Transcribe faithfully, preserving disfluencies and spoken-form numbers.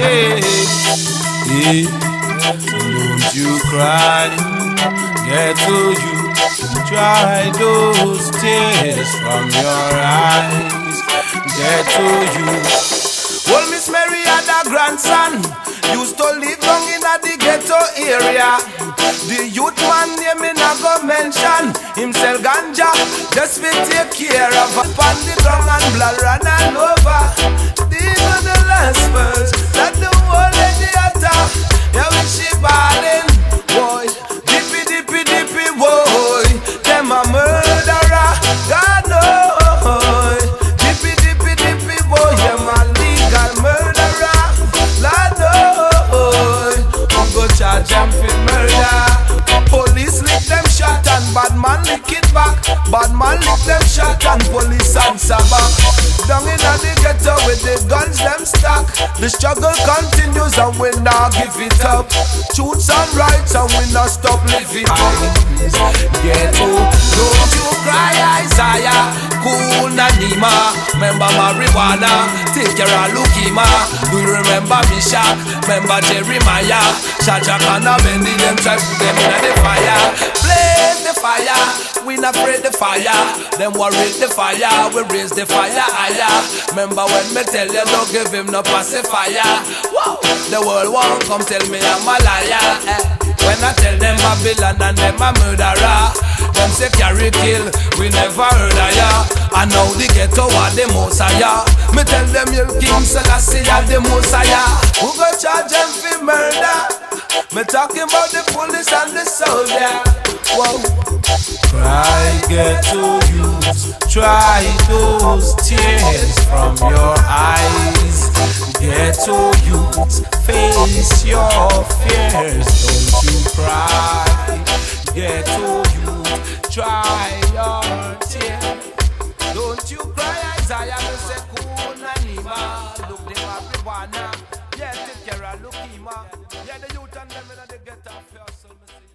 Hey, hey, don't you cry, get to you, dry those tears from your eyes, get to you. Well, Miss Mary had a grandson, used to live down in the ghetto area. The youth man name me not go mention. Him sell ganja, just fi take care of. Upon the ground and blood run all over. These are the last words that the whole lady utter. Yeah, when she ballin', boy, dippy dippy dippy, boy, them a murderer, God no. Dippy dippy dippy, boy, them a legal murderer, Lord no. I'm go charge them for murder. Police lick them shot and bad man lick it back. Bad man lick them shot and police answer back. Down in the ghetto with the guns them stack. The struggle continues and we not give it up. Truths and rights and we not stop living. Ghetto, don't you cry, Isaiah. Cool Nanima, remember marijuana. Take care of Lukima. We remember Mishak, remember Jeremiah. Shadrach and Abednego, them try put them in the fire. Blaze the fire, we not afraid the fire. Them worry the fire, we raise the fire higher. Remember when me tell you don't give him no pacifier. Whoa, the world won't come tell me I'm a liar. Eh. When I tell them Babylon and them a murderer, them say carry kill, we never heard of ya. And now the ghetto are the Messiah. Me tell them your King Selassie are the Messiah. Who go charge them for murder? Me talking about the police and the soldier. Whoa. Cry, ghetto youth, dry those tears from your eyes. Ghetto youth, face your fears. Don't you cry. Ghetto youth, dry your tears. Don't you cry, Isaiah. Me say cool Nanima. Look the marijuana. Yeah, take care of Lukima. Yeah, the youth and them in the ghetto.